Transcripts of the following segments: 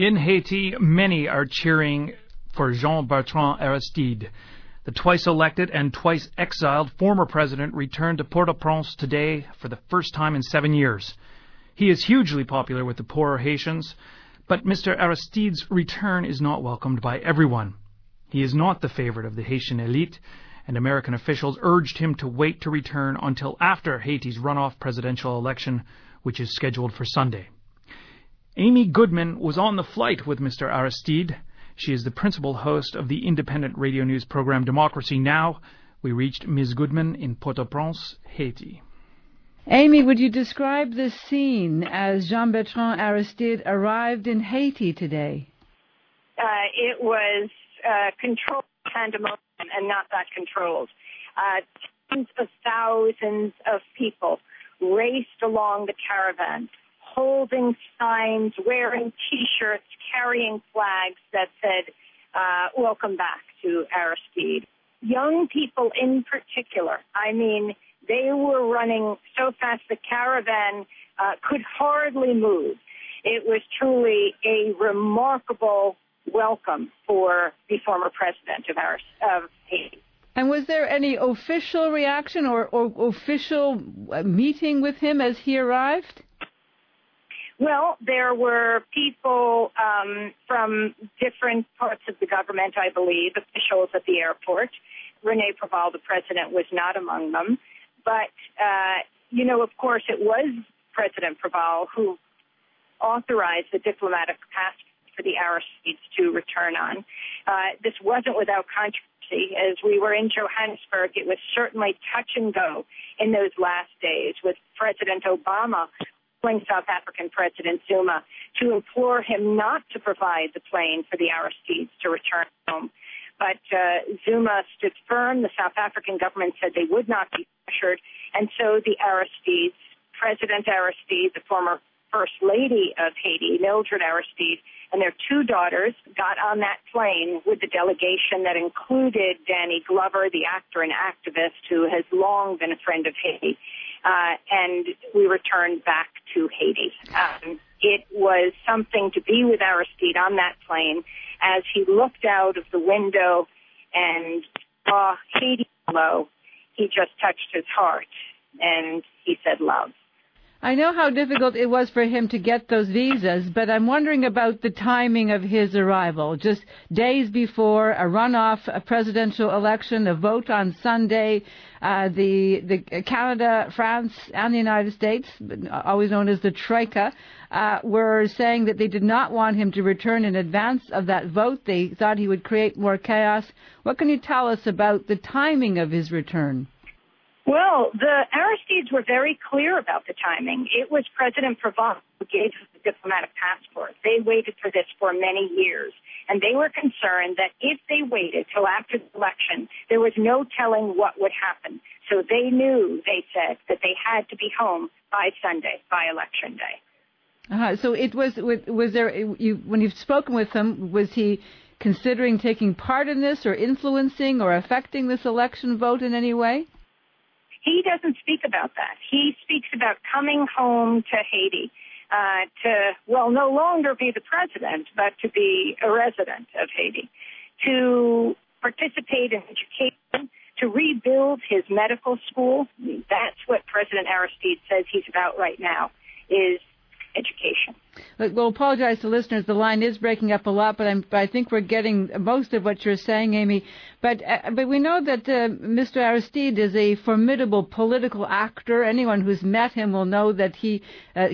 In Haiti, many are cheering for Jean-Bertrand Aristide. The twice-elected and twice-exiled former president returned to Port-au-Prince today for the first time in 7 years. He is hugely popular with the poorer Haitians, but Mr. Aristide's return is not welcomed by everyone. He is not the favorite of the Haitian elite, and American officials urged him to wait to return until after Haiti's runoff presidential election, which is scheduled for Sunday. Amy Goodman was on the flight with Mr. Aristide. She is the principal host of the independent radio news program Democracy Now! We reached Ms. Goodman in Port-au-Prince, Haiti. Amy, would you describe the scene as Jean-Bertrand Aristide arrived in Haiti today? It was controlled pandemonium and not that controlled. Tens of thousands of people raced along the caravan, holding signs, wearing T-shirts, carrying flags that said, welcome back to Aristide. Young people in particular, I mean, they were running so fast the caravan could hardly move. It was truly a remarkable welcome for the former president of Haiti. And was there any official reaction or official meeting with him as he arrived? Well, there were people from different parts of the government, I believe, officials at the airport. René Préval, the president, was not among them. But, of course, it was President Préval who authorized the diplomatic passport for the Aristides to return on. This wasn't without controversy. As we were in Johannesburg, it was certainly touch and go in those last days, with President Obama calling South African President Zuma to implore him not to provide the plane for the Aristides to return home. But Zuma stood firm. The South African government said they would not be pressured. And so the Aristides, President Aristide, the former First Lady of Haiti, Mildred Aristide, and their two daughters got on that plane with the delegation that included Danny Glover, the actor and activist who has long been a friend of Haiti. And we returned back to Haiti. It was something to be with Aristide on that plane as he looked out of the window and saw Haiti below. He just touched his heart and he said love. I know how difficult it was for him to get those visas, but I'm wondering about the timing of his arrival. Just days before a runoff, a presidential election, a vote on Sunday, the Canada, France, and the United States, always known as the Troika, were saying that they did not want him to return in advance of that vote. They thought he would create more chaos. What can you tell us about the timing of his return? Well, the Aristides were very clear about the timing. It was President Préval who gave the diplomatic passport. They waited for this for many years, and they were concerned that if they waited till after the election, there was no telling what would happen. So they knew, they said, that they had to be home by Sunday, by Election Day. So it was there, when you've spoken with him, was he considering taking part in this or influencing or affecting this election vote in any way? He doesn't speak about that. He speaks about coming home to Haiti no longer be the president, but to be a resident of Haiti, to participate in education, to rebuild his medical school. That's what President Aristide says he's about right now, is education. We'll apologize to listeners. The line is breaking up a lot, but I think we're getting most of what you're saying, Amy. But we know that Mr. Aristide is a formidable political actor. Anyone who's met him will know that he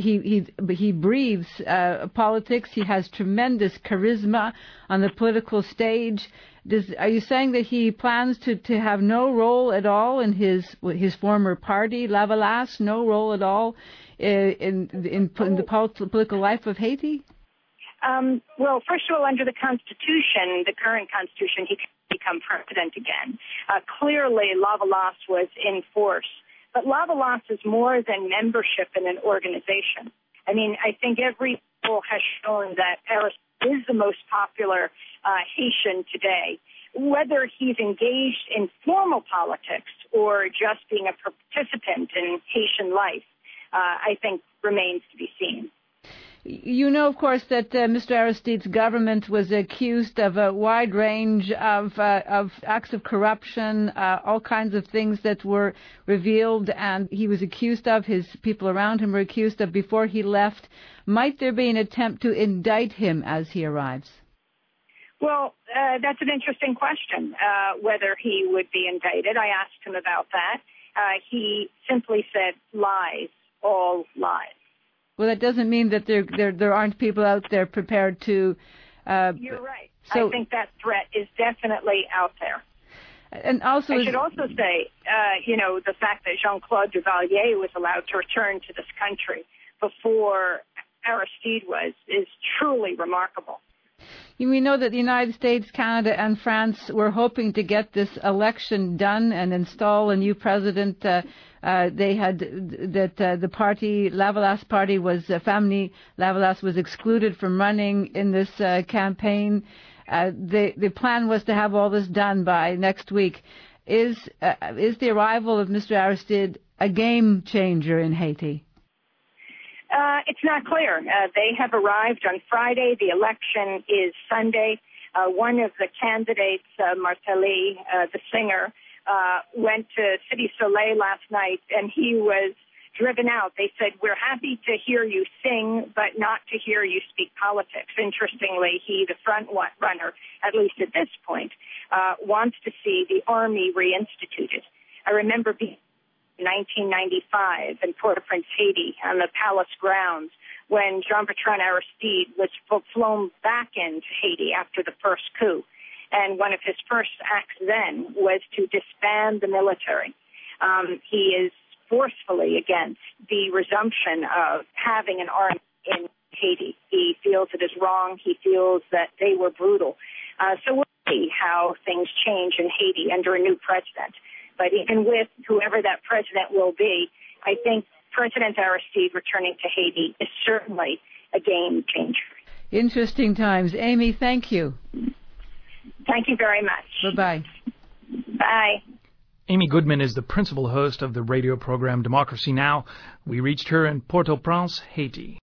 breathes politics. He has tremendous charisma on the political stage. Are you saying that he plans to have no role at all in his former party, Lavalas, no role at all in the political life of Haiti? Well, first of all, under the Constitution, the current Constitution, he can become president again. Clearly, Lavalas was in force. But Lavalas is more than membership in an organization. I mean, I think every poll has shown that Aristide is the most popular Haitian today. Whether he's engaged in formal politics or just being a participant in Haitian life, I think remains to be seen. You know, of course, that Mr. Aristide's government was accused of a wide range of acts of corruption, all kinds of things that were revealed, and he was accused of, his people around him were accused of before he left. Might there be an attempt to indict him as he arrives? Well, that's an interesting question, whether he would be indicted. I asked him about that. He simply said lies, all lies. Well, that doesn't mean that there aren't people out there prepared to... You're right. So, I think that threat is definitely out there. And also, I should also say, the fact that Jean-Claude Duvalier was allowed to return to this country before Aristide was is truly remarkable. We know that the United States, Canada, and France were hoping to get this election done and install a new president. They had the party, Lavalas party, Family Lavalas was excluded from running in this campaign. The plan was to have all this done by next week. Is the arrival of Mr. Aristide a game changer in Haiti? It's not clear. They have arrived on Friday. The election is Sunday. One of the candidates, Martelly, the singer, went to Cité Soleil last night, and he was driven out. They said, "We're happy to hear you sing, but not to hear you speak politics." Interestingly, he, the front runner, at least at this point, wants to see the army reinstituted. I remember being 1995 in Port-au-Prince, Haiti, on the palace grounds, when Jean-Bertrand Aristide was flown back into Haiti after the first coup. And one of his first acts then was to disband the military. He is forcefully against the resumption of having an army in Haiti. He feels it is wrong. He feels that they were brutal. So we'll see how things change in Haiti under a new president. But even with whoever that president will be, I think President Aristide returning to Haiti is certainly a game changer. Interesting times. Amy, thank you. Thank you very much. Bye-bye. Bye. Amy Goodman is the principal host of the radio program Democracy Now! We reached her in Port-au-Prince, Haiti.